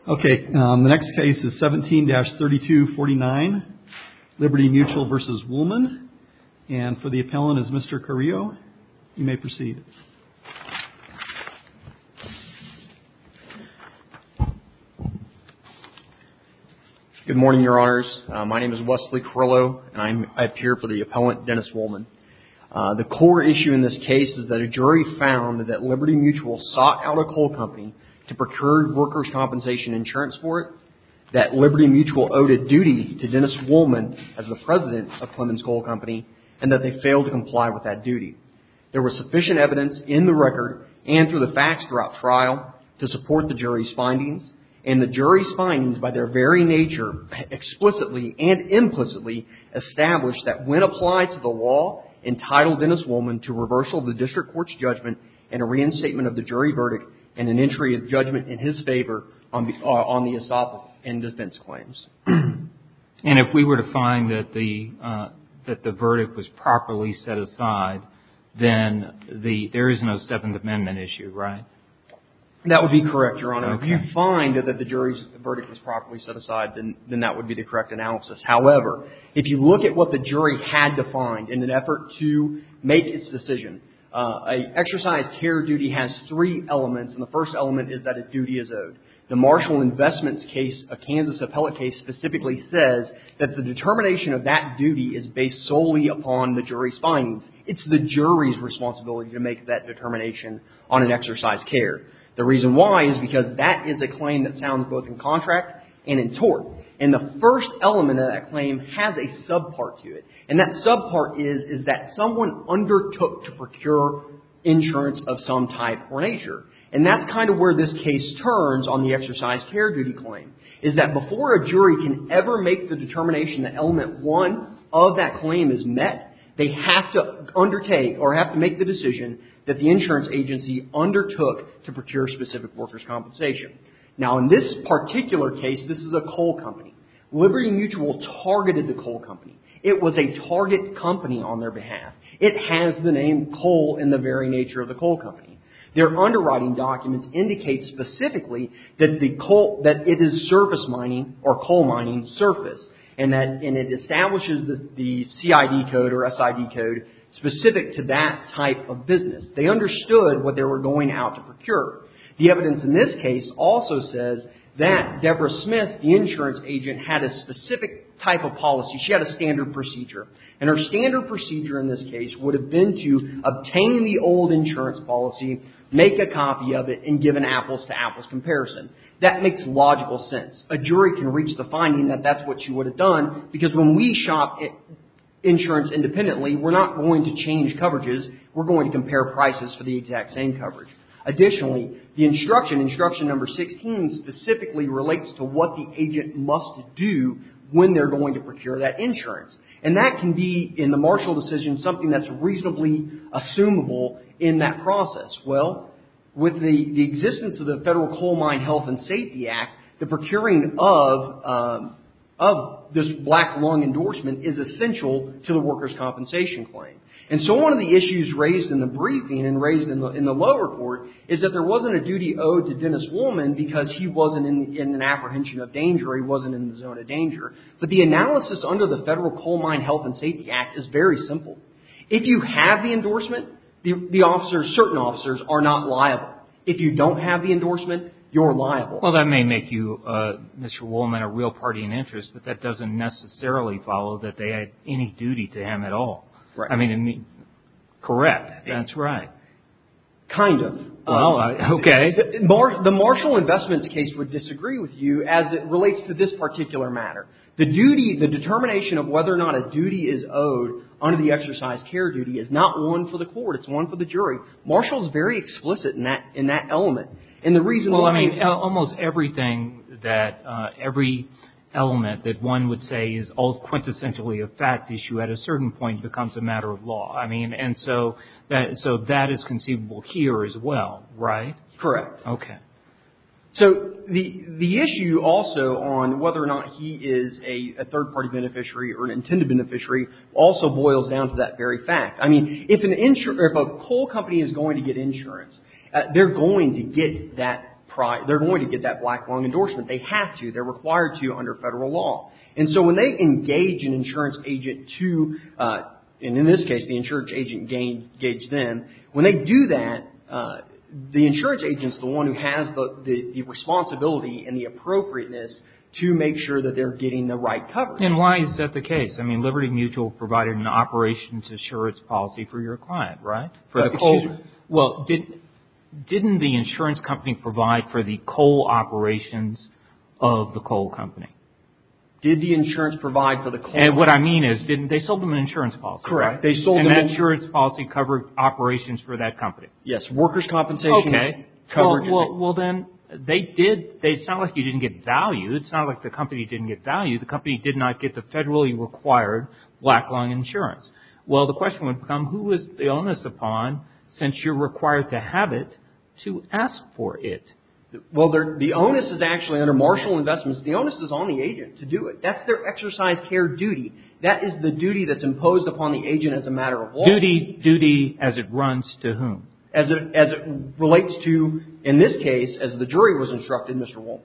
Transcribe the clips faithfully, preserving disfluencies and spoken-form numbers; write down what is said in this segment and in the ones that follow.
Okay, um, the next case is seventeen dash thirty-two forty-nine, Liberty Mutual versus Woolman. And for the appellant is Mister Carrillo. You may proceed. Good morning, Your Honors. Uh, my name is Wesley Carrillo, and I'm, I appear for the appellant, Dennis Woolman. Uh, the core issue in this case is that a jury found that Liberty Mutual sought out a coal company to procure workers' compensation insurance for it, that Liberty Mutual owed a duty to Dennis Woolman as the president of Clemens Coal Company, and that they failed to comply with that duty. There was sufficient evidence in the record and through the facts throughout trial to support the jury's findings, and the jury's findings, by their very nature, explicitly and implicitly established that when applied to the law, entitled Dennis Woolman to reversal of the district court's judgment and a reinstatement of the jury verdict and an entry of judgment in his favor on the, uh, on the estoppel and defense claims. And if we were to find that the uh, that the verdict was properly set aside, then the there is no Seventh Amendment issue, right? That would be correct, Your Honor. Okay. If you find that the jury's verdict was properly set aside, then, then that would be the correct analysis. However, if you look at what the jury had to find in an effort to make its decision, uh, a exercise care duty has three elements, and the first element is that a duty is owed. The Marshall Investments case, a Kansas appellate case, specifically says that the determination of that duty is based solely upon the jury's findings. It's the jury's responsibility to make that determination on an exercise care. The reason why is because that is a claim that sounds both in contract and in tort. And the first element of that claim has a subpart to it. And that subpart is, is that someone undertook to procure insurance of some type or nature. And that's kind of where this case turns on the exercise care duty claim, is that before a jury can ever make the determination that element one of that claim is met, they have to undertake or have to make the decision that the insurance agency undertook to procure specific workers' compensation. Now, in this particular case, this is a coal company. Liberty Mutual targeted the coal company. It was a target company on their behalf. It has the name coal in the very nature of the coal company. Their underwriting documents indicate specifically that the coal, that it is surface mining or coal mining surface, and that and it establishes the, the C I D code or S I D code specific to that type of business. They understood what they were going out to procure. The evidence in this case also says that Deborah Smith, the insurance agent, had a specific type of policy. She had a standard procedure. And her standard procedure in this case would have been to obtain the old insurance policy, make a copy of it, and give an apples-to-apples comparison. That makes logical sense. A jury can reach the finding that that's what she would have done, because when we shop it, insurance independently, we're not going to change coverages. We're going to compare prices for the exact same coverage. Additionally, the instruction, instruction number sixteen, specifically relates to what the agent must do when they're going to procure that insurance. And that can be, in the Marshall decision, something that's reasonably assumable in that process. Well, with the, the existence of the Federal Coal Mine Health and Safety Act, the procuring of um, of this black lung endorsement is essential to the workers' compensation claim. And so one of the issues raised in the briefing and raised in the, in the lower court is that there wasn't a duty owed to Dennis Woolman because he wasn't in, in an apprehension of danger, he wasn't in the zone of danger. But the analysis under the Federal Coal Mine Health and Safety Act is very simple. If you have the endorsement, the, the officers, certain officers, are not liable. If you don't have the endorsement, you're liable. Well, that may make you, uh, Mister Woolman, a real party in interest, but that doesn't necessarily follow that they had any duty to him at all. Right. I mean, I mean correct. That's right. Kind of. Well, um, uh, okay. The, Mar- the Marshall Investments case would disagree with you as it relates to this particular matter. The duty, the determination of whether or not a duty is owed under the exercise care duty is not one for the court. It's one for the jury. Marshall is very explicit in that in that element. And the reason well, why... I mean, almost everything that, uh, every element that one would say is all quintessentially a fact issue at a certain point becomes a matter of law. I mean, and so that, so that is conceivable here as well, right? Correct. Okay. So the the issue also on whether or not he is a, a third-party beneficiary or an intended beneficiary also boils down to that very fact. I mean, if an insur- if a coal company is going to get insurance, uh, they're going to get that pri- they're going to get that black lung endorsement. They have to. They're required to under federal law. And so when they engage an insurance agent to, uh, and in this case, the insurance agent engaged them, when they do that, uh, the insurance agent's the one who has the, the, the responsibility and the appropriateness to make sure that they're getting the right coverage. And why is that the case? I mean, Liberty Mutual provided an operations assurance policy for your client, right? For uh, the coal. excuse me? Well, did, didn't the insurance company provide for the coal operations of the coal company? Did the insurance provide for the coal? And what I mean is, didn't they sold them an insurance policy? Correct. Right? They sold and them that an, insurance policy covered operations for that company. Yes, workers' compensation okay. coverage. Well, well, well, then they did. They, it's not like you didn't get value. It's not like the company didn't get value. The company did not get the federally required black lung insurance. Well, the question would become, who is the onus upon, since you're required to have it, to ask for it? Well, the onus is actually under Marshall Investments. The onus is on the agent to do it. That's their exercise care duty. That is the duty that's imposed upon the agent as a matter of law. Duty, duty as it runs to whom? As it, as it relates to, in this case, as the jury was instructed, Mister Wolf.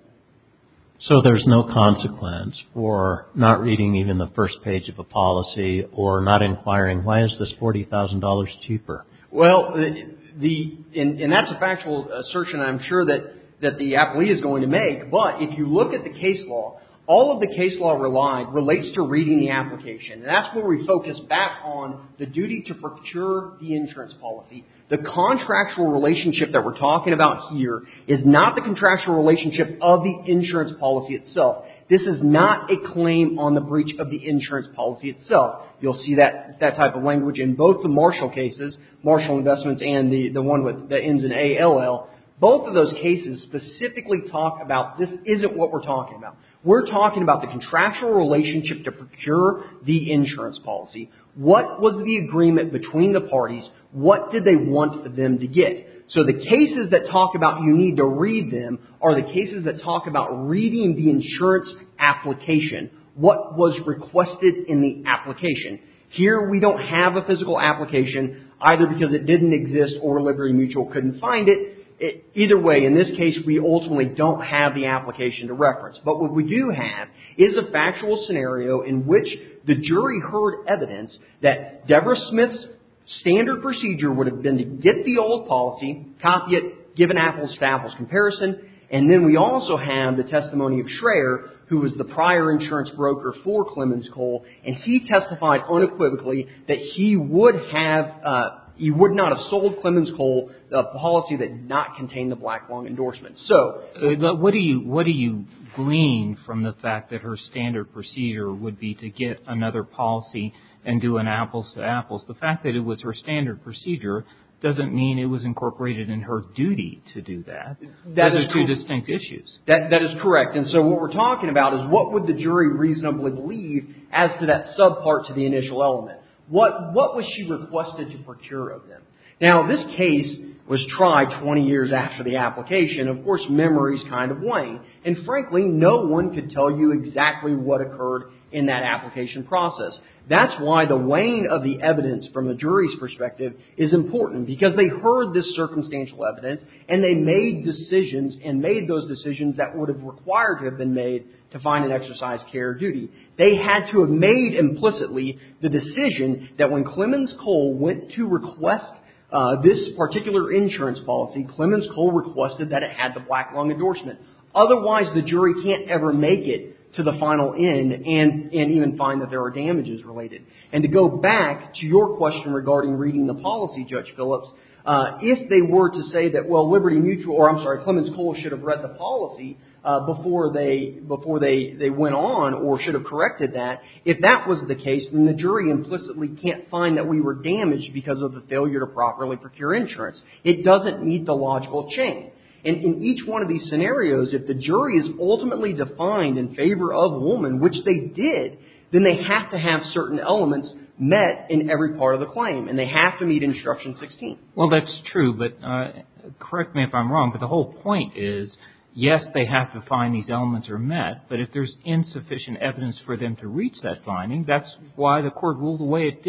So there's no consequence for not reading even the first page of a policy or not inquiring, why is this forty thousand dollars cheaper? Well, the, the and, and that's a factual assertion I'm sure that, that the appellee is going to make. But if you look at the case law, all of the case law relied relates to reading the application. And that's where we focus back on the duty to procure the insurance policy. The contractual relationship that we're talking about here is not the contractual relationship of the insurance policy itself. This is not a claim on the breach of the insurance policy itself. You'll see that that type of language in both the Marshall cases, Marshall Investments and the, the one with that ends in A L L. Both of those cases specifically talk about this isn't what we're talking about. We're talking about the contractual relationship to procure the insurance policy. What was the agreement between the parties? What did they want them to get? So the cases that talk about you need to read them are the cases that talk about reading the insurance application. What was requested in the application? Here we don't have a physical application either because it didn't exist or Liberty Mutual couldn't find it. It, either way, in this case, we ultimately don't have the application to reference. But what we do have is a factual scenario in which the jury heard evidence that Deborah Smith's standard procedure would have been to get the old policy, copy it, give an apples to apples comparison, and then we also have the testimony of Schreier, who was the prior insurance broker for Clemens Cole, and he testified unequivocally that he would have uh, he would not have sold Clemens Cole a policy that did not contain the black lung endorsement. So, uh, what do you what do you glean from the fact that her standard procedure would be to get another policy and do an apples to apples? The fact that it was her standard procedure doesn't mean it was incorporated in her duty to do that. That Those is are two cor- distinct issues. That that is correct. And so what we're talking about is what would the jury reasonably believe as to that subpart to the initial element. What what was she requested to procure of them? Now, this case was tried twenty years after the application. Of course, memories kind of wane. And frankly, no one could tell you exactly what occurred in that application process. That's why the weighing of the evidence from the jury's perspective is important, because they heard this circumstantial evidence and they made decisions and made those decisions that would have required to have been made to find an exercise care duty. They had to have made implicitly the decision that when Clemens Cole went to request uh, this particular insurance policy, Clemens Cole requested that it had the black lung endorsement. Otherwise, the jury can't ever make it to the final end and, and even find that there are damages related. And to go back to your question regarding reading the policy, Judge Phillips, uh, if they were to say that, well, Liberty Mutual, or I'm sorry, Clemens Cole should have read the policy uh, before they before they, they went on, or should have corrected that, if that was the case, then the jury implicitly can't find that we were damaged because of the failure to properly procure insurance. It doesn't meet the logical chain. And in each one of these scenarios, if the jury is ultimately defined in favor of woman, which they did, then they have to have certain elements met in every part of the claim, and they have to meet Instruction sixteen. Well, that's true, but uh, correct me if I'm wrong, but the whole point is, yes, they have to find these elements are met, but if there's insufficient evidence for them to reach that finding, that's why the court ruled the way it did.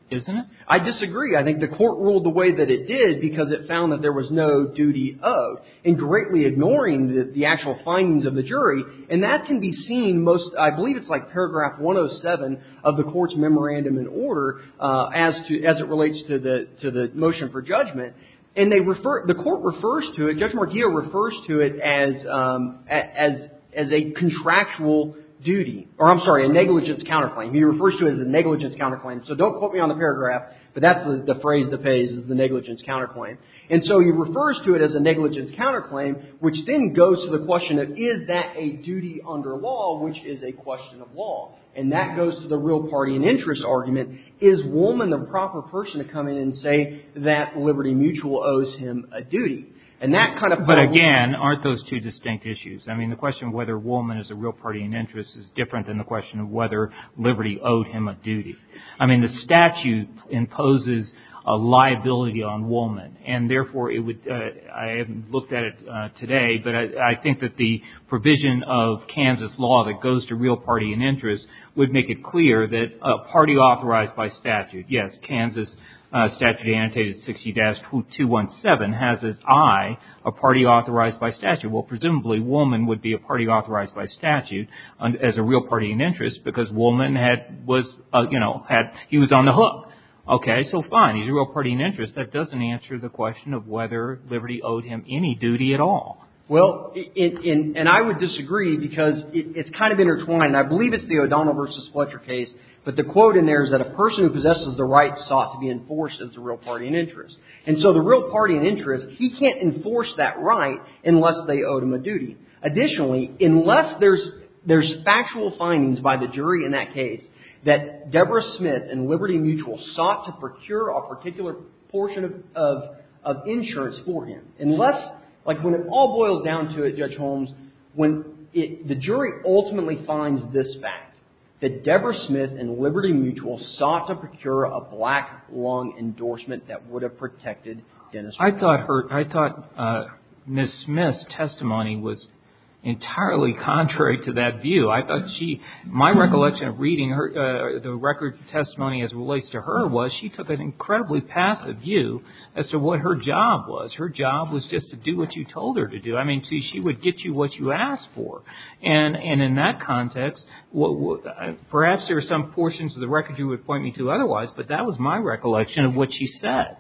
isn't it? I disagree. I think the court ruled the way that it did because it found that there was no duty owed, and greatly ignoring the, the actual findings of the jury. And that can be seen most, I believe it's like paragraph one oh seven of the court's memorandum in order uh, as to as it relates to the to the motion for judgment. And they refer, the court refers to it, Judge Marghia refers to it as um, as as a contractual duty, or I'm sorry, a negligence counterclaim. He refers to it as a negligence counterclaim. So don't quote me on the paragraph, but that's the, the phrase that pays is the negligence counterclaim. And so he refers to it as a negligence counterclaim, which then goes to the question of, is that a duty under law, which is a question of law? And that goes to the real party and interest argument. Is Woolman the proper person to come in and say that Liberty Mutual owes him a duty? And that kind of. But again, aren't those two distinct issues? I mean, the question of whether Woolman is a real party in interest is different than the question of whether Liberty owed him a duty. I mean, the statute imposes a liability on Woolman, and therefore it would. Uh, I haven't looked at it uh, today, but I, I think that the provision of Kansas law that goes to real party in interest would make it clear that a party authorized by statute, yes, Kansas. Uh, statute annotated sixty dash two seventeen has as I a party authorized by statute. Well, presumably Woolman would be a party authorized by statute um, as a real party in interest because Woolman had was uh, you know had he was on the hook. Okay, so fine, he's a real party in interest. That doesn't answer the question of whether Liberty owed him any duty at all. Well, in, in, and I would disagree because it, it's kind of intertwined. I believe it's the O'Donnell versus Fletcher case, but the quote in there is that a person who possesses the right sought to be enforced as a real party in interest. And so the real party in interest, he can't enforce that right unless they owed him a duty. Additionally, unless there's there's factual findings by the jury in that case that Deborah Smith and Liberty Mutual sought to procure a particular portion of, of, of insurance for him, unless... Like when it all boils down to it, Judge Holmes, when it, the jury ultimately finds this fact, that Deborah Smith and Liberty Mutual sought to procure a black lung endorsement that would have protected Dennis. I thought her, I thought uh, Miz Smith's testimony was entirely contrary to that view. I thought she, my recollection of reading her, uh, the record testimony as it relates to her was she took an incredibly passive view as to what her job was. Her job was just to do what you told her to do. I mean, see, she would get you what you asked for. And, and in that context, what, what, perhaps there are some portions of the record you would point me to otherwise, but that was my recollection of what she said.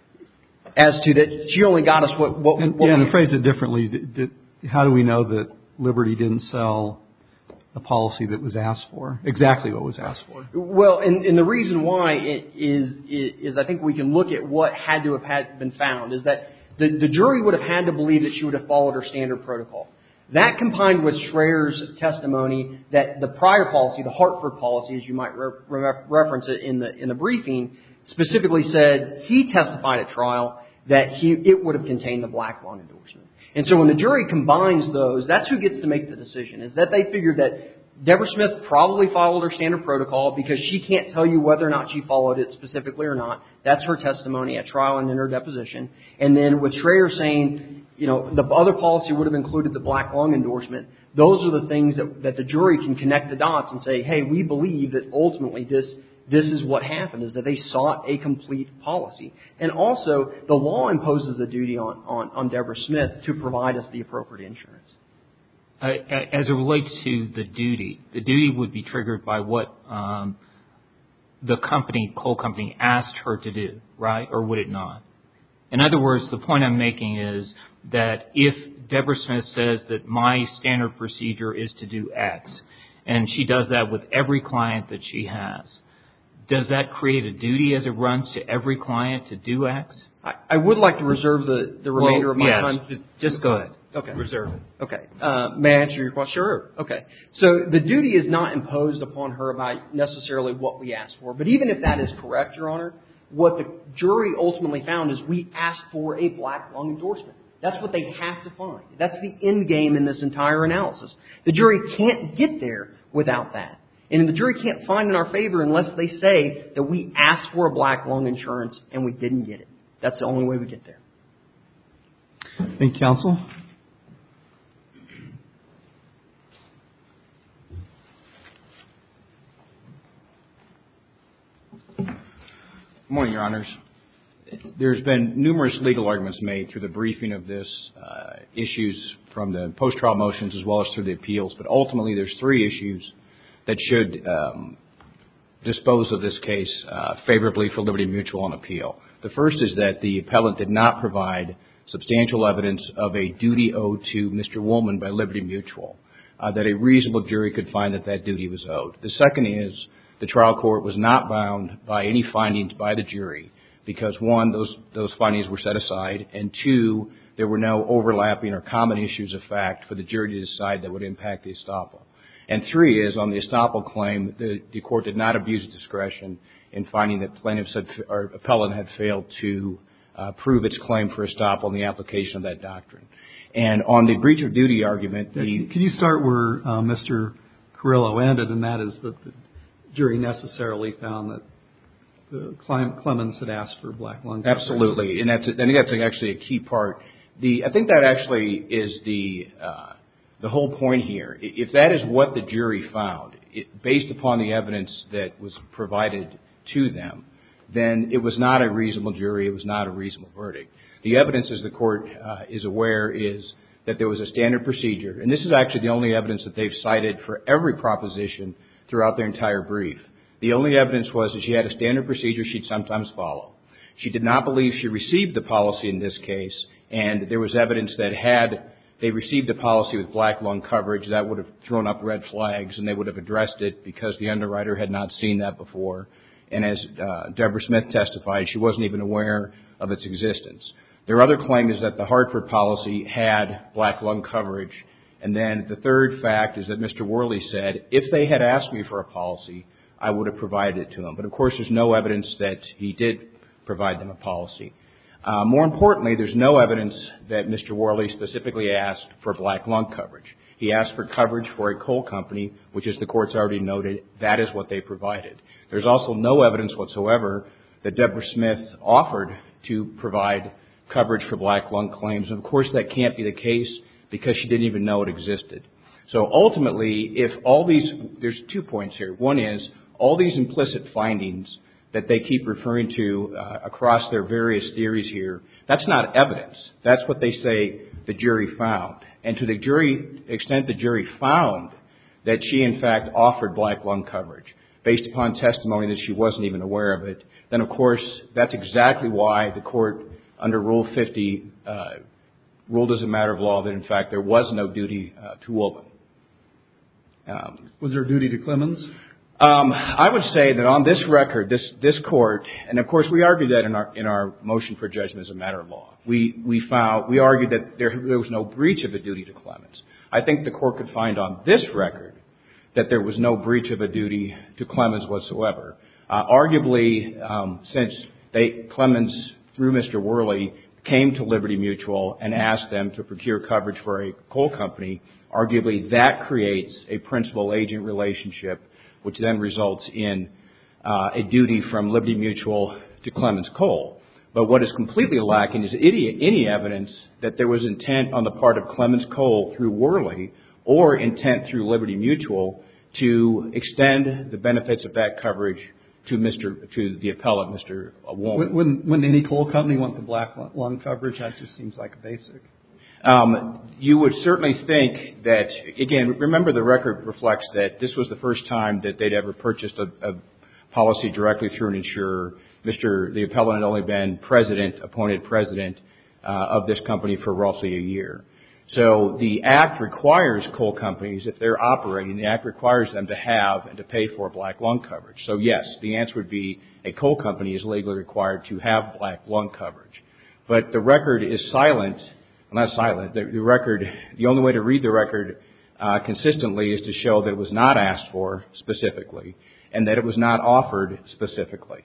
As to that, she only got us what, what, and, what yeah, and to phrase it differently, did, did, how do we know that Liberty didn't sell a policy that was asked for, exactly what was asked for? Well, and, and the reason why it is, is I think we can look at what had to have had been found, is that the, the jury would have had to believe that she would have followed her standard protocol. That combined with Schreier's testimony that the prior policy, the Hartford policy, as you might re- re- reference it in the in the briefing, specifically said he testified at trial that he it would have contained the black lung endorsement. And so when the jury combines those, that's who gets to make the decision, is that they figured that Deborah Smith probably followed her standard protocol because she can't tell you whether or not she followed it specifically or not. That's her testimony at trial and in her deposition. And then with Schreier saying, you know, the other policy would have included the black lung endorsement, those are the things that, that the jury can connect the dots and say, hey, we believe that ultimately this This is what happened, is that they sought a complete policy. And also, the law imposes a duty on, on, on Deborah Smith to provide us the appropriate insurance. Uh, as it relates to the duty, the duty would be triggered by what um, the company, coal company, asked her to do, right? Or would it not? In other words, the point I'm making is that if Deborah Smith says that my standard procedure is to do X, and she does that with every client that she has, does that create a duty as it runs to every client to do X? I, I would like to reserve the, the remainder well, of my yes, time. Just go ahead. Okay. Reserve it. Okay. Uh, may I answer your question? Sure. Okay. So the duty is not imposed upon her by necessarily what we asked for. But even if that is correct, Your Honor, what the jury ultimately found is we asked for a black lung endorsement. That's what they have to find. That's the end game in this entire analysis. The jury can't get there without that. And the jury can't find in our favor unless they say that we asked for a black lung insurance and we didn't get it. That's the only way we get there. Thank you, counsel. morning, Your Honors. There's been numerous legal arguments made through the briefing of this, uh, issues from the post-trial motions as well as through the appeals. But ultimately, there's three issues that should um, dispose of this case uh, favorably for Liberty Mutual on appeal. The first is that the appellant did not provide substantial evidence of a duty owed to Mister Woolman by Liberty Mutual, uh, that a reasonable jury could find that that duty was owed. The second is the trial court was not bound by any findings by the jury because, one, those those findings were set aside, and two, there were no overlapping or common issues of fact for the jury to decide that would impact the estoppel. And three is, on the estoppel claim, the, the court did not abuse discretion in finding that plaintiffs had, or appellant had failed to uh, prove its claim for estoppel in the application of that doctrine. And on the breach of duty argument, the... Can you start where uh, Mister Carrillo ended, and that is that the jury necessarily found that the Clemens had asked for black lung coverage? Absolutely, and that's, I think that's actually a key part. The, I think that actually is the... Uh, The whole point here, if that is what the jury found, it, based upon the evidence that was provided to them, then it was not a reasonable jury, it was not a reasonable verdict. The evidence, as the court uh, is aware, is that there was a standard procedure, and this is actually the only evidence that they've cited for every proposition throughout their entire brief. The only evidence was that she had a standard procedure she'd sometimes follow. She did not believe she received the policy in this case, and there was evidence that had they received a policy with black lung coverage, that would have thrown up red flags, and they would have addressed it because the underwriter had not seen that before. And as uh, Deborah Smith testified, she wasn't even aware of its existence. Their other claim is that the Hartford policy had black lung coverage. And then the third fact is that Mister Worley said, if they had asked me for a policy, I would have provided it to them. But, of course, there's no evidence that he did provide them a policy. Uh, more importantly, there's no evidence that Mister Worley specifically asked for black lung coverage. He asked for coverage for a coal company, which, as the court's already noted, that is what they provided. There's also no evidence whatsoever that Deborah Smith offered to provide coverage for black lung claims. And, of course, that can't be the case because she didn't even know it existed. So, ultimately, if all these – there's two points here. One is all these implicit findings that they keep referring to uh, across their various theories here, that's not evidence. That's what they say the jury found. And to the jury extent the jury found that she, in fact, offered black lung coverage based upon testimony that she wasn't even aware of it, then, of course, that's exactly why the court under Rule fifty uh, ruled as a matter of law that, in fact, there was no duty uh, to Woolman. Um, was there a duty to Clemens? Um, I would say that on this record, this this court, and of course we argued that in our in our motion for judgment as a matter of law. We we found we argued that there, there was no breach of a duty to Clemens. I think the court could find on this record that there was no breach of a duty to Clemens whatsoever. Uh, arguably, um, since they Clemens through Mister Worley came to Liberty Mutual and asked them to procure coverage for a coal company, arguably that creates a principal-agent relationship, which then results in uh, a duty from Liberty Mutual to Clemens Coal. But what is completely lacking is any, any evidence that there was intent on the part of Clemens Coal through Worley or intent through Liberty Mutual to extend the benefits of that coverage to Mister to the appellate, Mister Woolman. Wouldn't, wouldn't any coal company want the black lung coverage? That just seems like a basic. Um, you would certainly think that, again, remember the record reflects that this was the first time that they'd ever purchased a, a policy directly through an insurer. Mister The appellant had only been president, appointed president uh, of this company for roughly a year. So the Act requires coal companies, if they're operating, the Act requires them to have and to pay for black lung coverage. So, yes, the answer would be a coal company is legally required to have black lung coverage. But the record is silent. Not silent. The, the record, the only way to read the record uh, consistently is to show that it was not asked for specifically and that it was not offered specifically.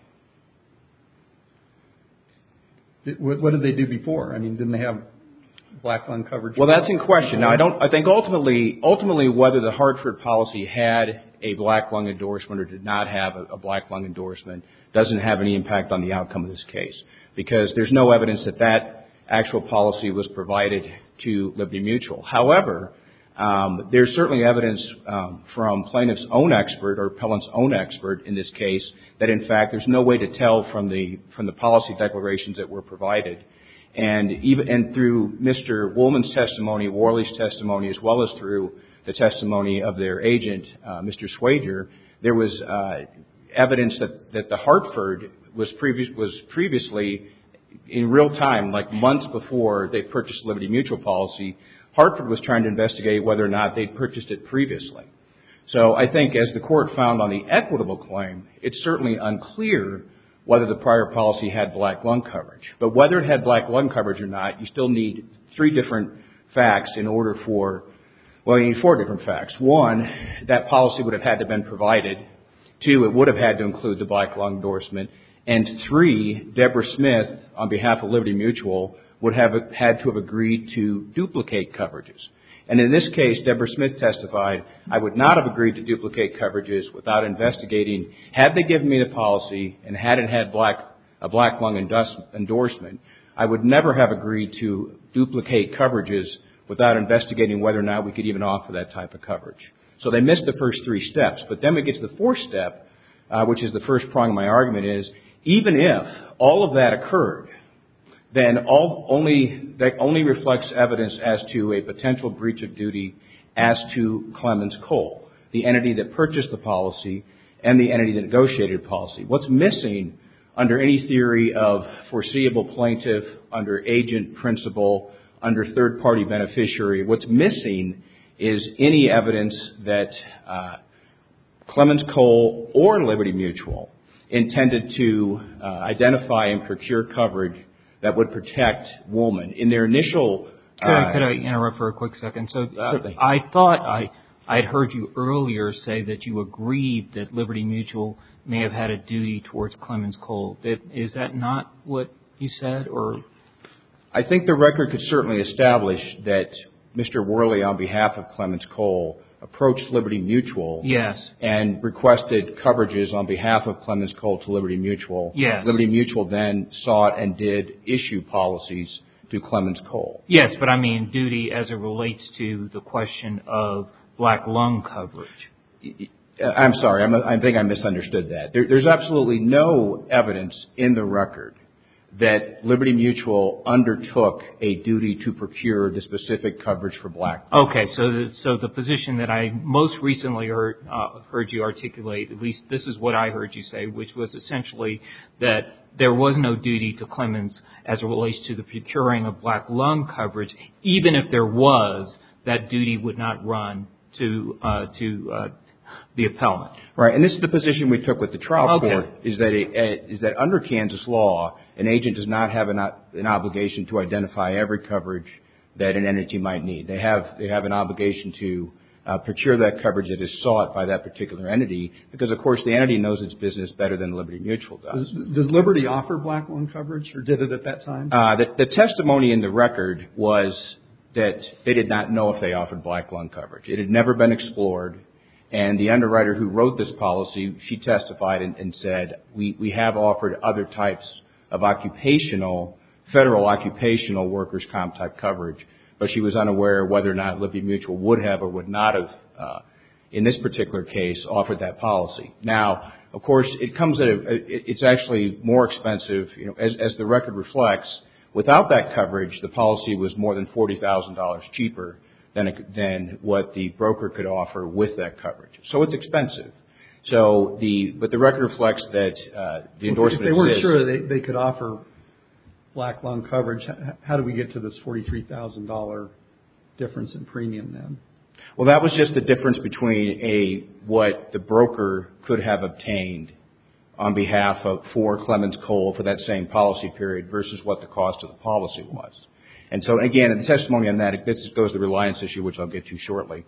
What, what did they do before? I mean, didn't they have black lung coverage? Well, that's in question. Now, I don't. I think ultimately, ultimately, whether the Hartford policy had a black lung endorsement or did not have a, a black lung endorsement doesn't have any impact on the outcome of this case because there's no evidence that that actual policy was provided to Liberty Mutual. However, Um, there's certainly evidence um, from plaintiff's own expert or appellant's own expert in this case that, in fact, there's no way to tell from the from the policy declarations that were provided. And even and through Mister Woolman's testimony, Worley's testimony, as well as through the testimony of their agent, uh, Mister Swager, there was uh, evidence that, that the Hartford was previous was previously in real time, like months before they purchased Liberty Mutual policy, Hartford was trying to investigate whether or not they'd purchased it previously. So I think, as the court found on the equitable claim, it's certainly unclear whether the prior policy had black lung coverage. But whether it had black lung coverage or not, you still need three different facts in order for, well, you need four different facts. One, that policy would have had to have been provided. Two, it would have had to include the black lung endorsement. And three, Deborah Smith, on behalf of Liberty Mutual, would have had to have agreed to duplicate coverages. And in this case, Deborah Smith testified, I would not have agreed to duplicate coverages without investigating, had they given me the policy and had it had black, a black lung endorsement, I would never have agreed to duplicate coverages without investigating whether or not we could even offer that type of coverage. So they missed the first three steps. But then we get to the fourth step, uh, which is the first prong of my argument, is even if all of that occurred, then all, only, that only reflects evidence as to a potential breach of duty as to Clemens Cole, the entity that purchased the policy and the entity that negotiated the policy. What's missing under any theory of foreseeable plaintiff, under agent principal, under third-party beneficiary, what's missing is any evidence that uh, Clemens Cole or Liberty Mutual intended to uh, identify and procure coverage that would protect Woolman. In their initial... Uh, could, I, could I interrupt for a quick second? So uh, I thought I I'd heard you earlier say that you agreed that Liberty Mutual may have had a duty towards Clemens Cole. That, is that not what you said? Or I think the record could certainly establish that Mister Worley, on behalf of Clemens Cole, approached Liberty Mutual yes. and requested coverages on behalf of Clemens Cole to Liberty Mutual. Yes. Liberty Mutual then sought and did issue policies to Clemens Cole. Yes, but I mean duty as it relates to the question of black lung coverage. I'm sorry. I'm, I think I misunderstood that. There, there's absolutely no evidence in the record that Liberty Mutual undertook a duty to procure the specific coverage for black. Okay, so the, so the position that I most recently heard, uh, heard you articulate, at least this is what I heard you say, which was essentially that there was no duty to Clemens as it relates to the procuring of black lung coverage. Even if there was, that duty would not run to uh, to uh, the appellant. Right, and this is the position we took with the trial okay. court, is that it, is that under Kansas law, an agent does not have an, an obligation to identify every coverage that an entity might need. They have they have an obligation to uh, procure that coverage that is sought by that particular entity, because of course the entity knows its business better than Liberty Mutual does. Does, does Liberty offer black lung coverage, or did it at that time? Uh, the, the testimony in the record was that they did not know if they offered black lung coverage. It had never been explored. And the underwriter who wrote this policy, she testified and, and said, we, we have offered other types of occupational, federal occupational workers' comp type coverage, but she was unaware whether or not Liberty Mutual would have or would not have, uh, in this particular case, offered that policy. Now, of course, it comes at a, it's actually more expensive, you know, as, as the record reflects. Without that coverage, the policy was more than forty thousand dollars cheaper Than, than what the broker could offer with that coverage. So it's expensive. So the but the record reflects that uh, the endorsement exists. If they weren't exists. sure they, they could offer black lung coverage, how do we get to this forty-three thousand dollars difference in premium then? Well, that was just the difference between a what the broker could have obtained on behalf of for Clemens Cole for that same policy period versus what the cost of the policy was. And so, again, in the testimony on that, this goes to the reliance issue, which I'll get to shortly.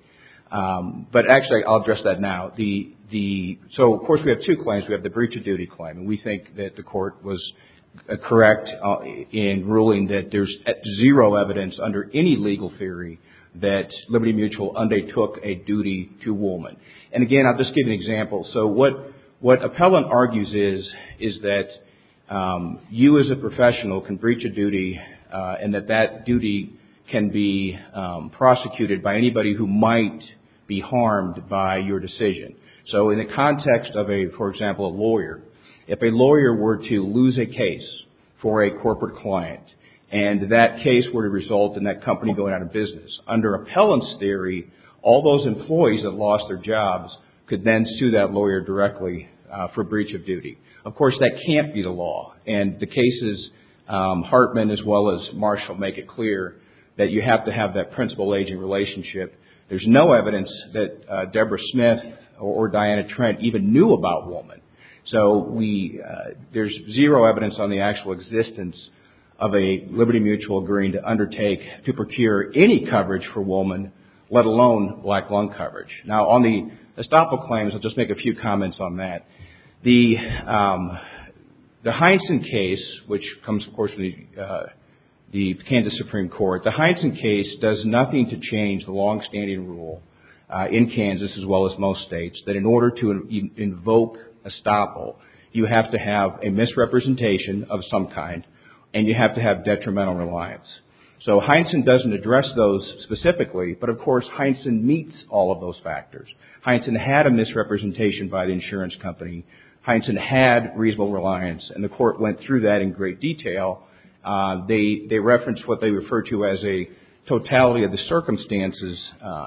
Um, but actually, I'll address that now. The the so, of course, we have two claims. We have the breach of duty claim, and we think that the court was uh, correct uh, in ruling that there's zero evidence under any legal theory that Liberty Mutual undertook a duty to Woolman. And again, I'll just give an example. So what what appellant argues is is that um, you as a professional can breach a duty Uh, and that that duty can be um, prosecuted by anybody who might be harmed by your decision. So in the context of a, for example, a lawyer, if a lawyer were to lose a case for a corporate client and that case were to result in that company going out of business, under appellant's theory, all those employees that lost their jobs could then sue that lawyer directly uh, for breach of duty. Of course, that can't be the law. And the cases, um, Hartman as well as Marshall, make it clear that you have to have that principal-agent relationship. There's no evidence that uh, Deborah Smith or, or Diana Trent even knew about Woolman. So we, uh, there's zero evidence on the actual existence of a Liberty Mutual agreeing to undertake to procure any coverage for Woolman, let alone black lung coverage. Now, on the estoppel claims, I'll just make a few comments on that. The um, the Heinsohn case, which comes, of course, from the, uh, the Kansas Supreme Court, the Heinsohn case does nothing to change the longstanding rule uh, in Kansas as well as most states that in order to in- invoke estoppel, you have to have a misrepresentation of some kind, and you have to have detrimental reliance. So Heinsohn doesn't address those specifically, but of course Heinsohn meets all of those factors. Heinsohn had a misrepresentation by the insurance company. Heinsohn had reasonable reliance, and the court went through that in great detail. Uh, they they referenced what they refer to as a totality of the circumstances uh,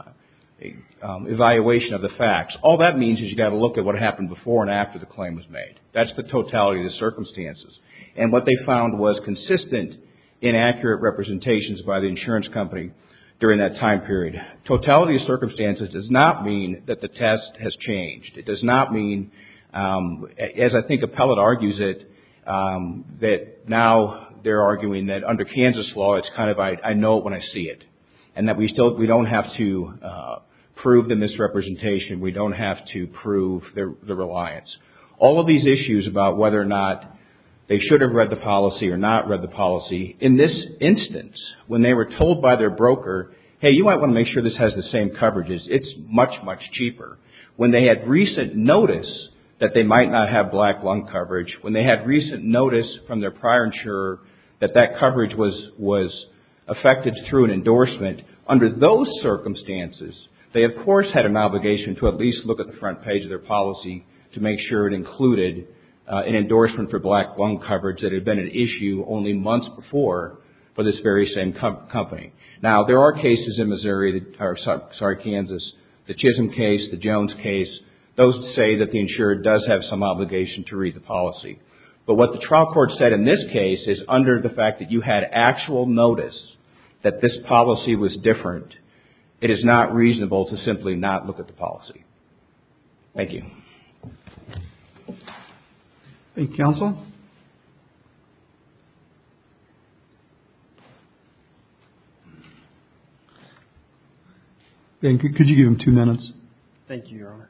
um, evaluation of the facts. All that means is you got to look at what happened before and after the claim was made. That's the totality of the circumstances. And what they found was consistent, inaccurate representations by the insurance company during that time period. Totality of circumstances does not mean that the test has changed. It does not mean, um, as I think appellate argues it, um, that now they're arguing that under Kansas law it's kind of I, I know it when I see it, and that we still we don't have to uh, prove the misrepresentation. We don't have to prove the, the reliance. All of these issues about whether or not they should have read the policy or not read the policy. In this instance, when they were told by their broker, hey, you might want to make sure this has the same coverages, it's much, much cheaper. When they had recent notice that they might not have black lung coverage, when they had recent notice from their prior insurer that that coverage was, was affected through an endorsement, under those circumstances, they of course had an obligation to at least look at the front page of their policy to make sure it included Uh, an endorsement for black lung coverage that had been an issue only months before for this very same com- company. Now, there are cases in Missouri, that, or sorry, Kansas, the Chisholm case, the Jones case, those say that the insured does have some obligation to read the policy. But what the trial court said in this case is under the fact that you had actual notice that this policy was different, it is not reasonable to simply not look at the policy. Thank you. Thank you, counsel. Ben, could, could you give him two minutes? Thank you, Your Honor.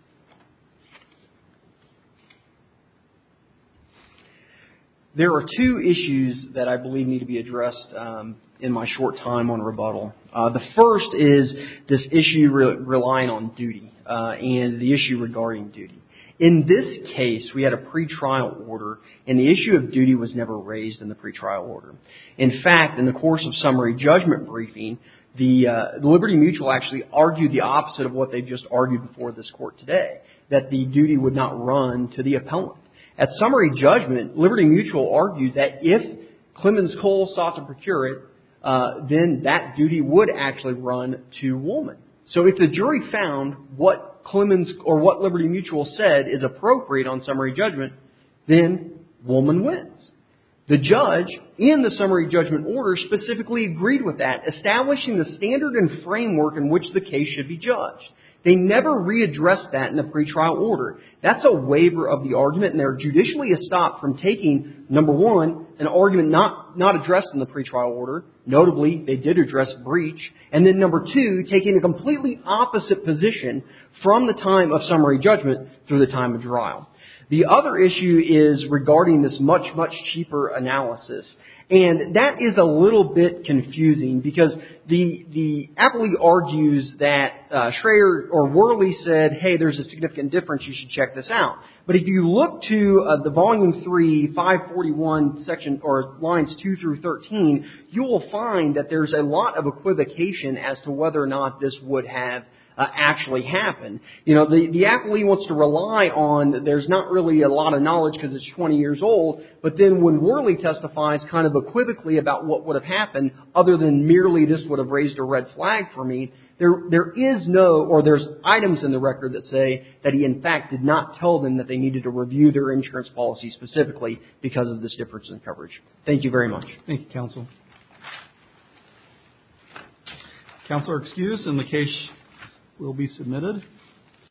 There are two issues that I believe need to be addressed um, in my short time on rebuttal. Uh, the first is this issue re- relying on duty uh, and the issue regarding duty. In this case, we had a pretrial order, and the issue of duty was never raised in the pretrial order. In fact, in the course of summary judgment briefing, the, uh, the Liberty Mutual actually argued the opposite of what they've just argued before this court today, that the duty would not run to the appellant. At summary judgment, Liberty Mutual argued that if Clemens Cole sought to procure it, uh, then that duty would actually run to Woolman. So if the jury found what Clemens or what Liberty Mutual said is appropriate on summary judgment, then Woolman wins. The judge in the summary judgment order specifically agreed with that, establishing the standard and framework in which the case should be judged. They never readdressed that in the pretrial order. That's a waiver of the argument, and they're judicially estopped from taking, number one, an argument not, not addressed in the pretrial order. Notably, they did address breach. And then number two, taking a completely opposite position from the time of summary judgment through the time of trial. The other issue is regarding this much, much cheaper analysis. And that is a little bit confusing because the the appellee argues that uh, Schrader or Worley said, hey, there's a significant difference, you should check this out. But if you look to uh, the volume three, five forty-one section, or lines two through thirteen, you will find that there's a lot of equivocation as to whether or not this would have Uh, actually happen. You know, the, the appellee wants to rely on there's not really a lot of knowledge because it's twenty years old, but then when Worley testifies kind of equivocally about what would have happened, other than merely this would have raised a red flag for me, there there is no, or there's items in the record that say that he in fact did not tell them that they needed to review their insurance policy specifically because of this difference in coverage. Thank you very much. Thank you, counsel. Counsel are excused and the case will be submitted.